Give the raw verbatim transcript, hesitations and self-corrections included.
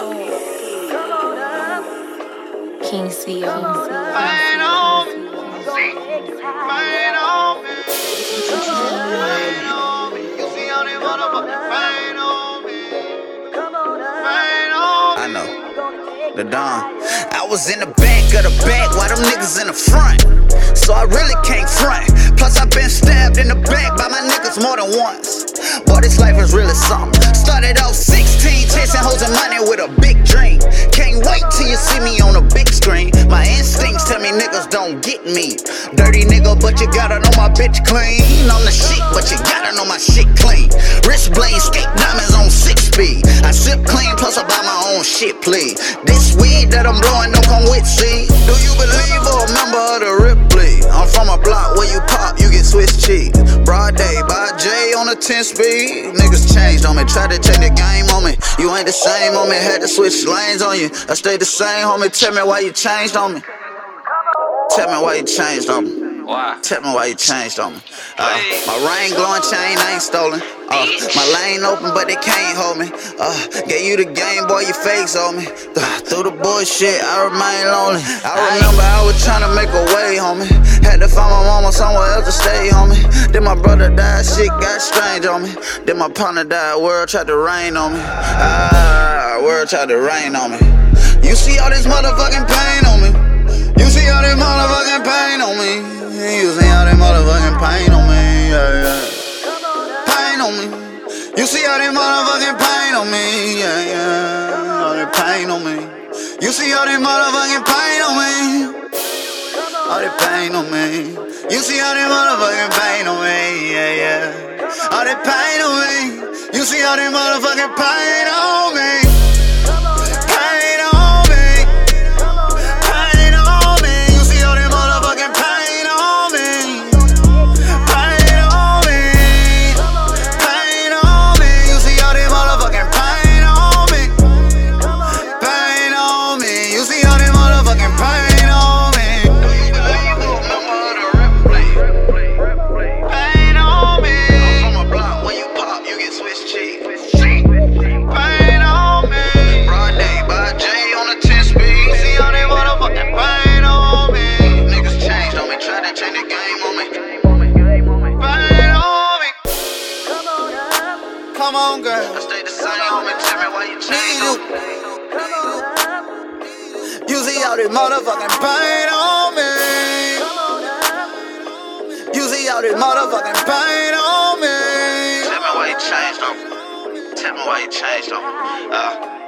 King C O. Pain on me, pain on me, pain on me. You see how they motherfucking pain on me, pain on me. I know, the Don. I was in the back of the back while them niggas in the front, so I really can't front. Plus I been stabbed in the back by my niggas more than once. Boy, this life is really something. Started off sixteen, chasing hoes and money with a big dream. Can't wait till you see me on a big screen. My instincts tell me niggas don't get me. Dirty nigga, but you gotta know my bitch clean. On the shit, but you gotta know my shit clean. Wrist blade, skate diamonds on six speed. I sip clean, plus I buy my own shit, please. This weed that I'm blowing don't come with seed. Do you believe or a member of the Ripley? I'm from a block where you pop, you get Swiss cheese. Broad day, by J on a ten speed. Niggas changed on me, tried to change the game on me. You ain't the same on me, had to switch lanes on you. I stayed the same, homie, tell me why you changed on me. Tell me why you changed on me. Why? Tell me why you changed on me. Uh, my ring glowing chain ain't stolen. Uh, my lane open, but they can't hold me. Uh, gave you the game, boy, you fakes on me. Uh, through the bullshit, I remain lonely. I remember I was trying to make a way, homie. Had to find my mama somewhere else to stay, homie. Then my brother died, shit got strange on me. Then my partner died, world tried to rain on me. Ah, world tried to rain on me. You see all this motherfucking pain on me. You see all this motherfucking pain on me. You see all this motherfucking pain on me. Yeah, yeah. Pain on me. You see all this motherfucking pain on me. Yeah, yeah. All this pain on me. You see all this motherfucking pain on me. All this pain on me. You see all this motherfucking pain on me. Yeah, yeah. All this pain on me. You see all this motherfucking pain on me. Come on, girl. I stay the same, homie. Tell me why you changed on me. You see all this motherfucking pain on me. You see all this motherfucking pain on me. Tell me why you changed on me. Tell me why you changed on me. Uh.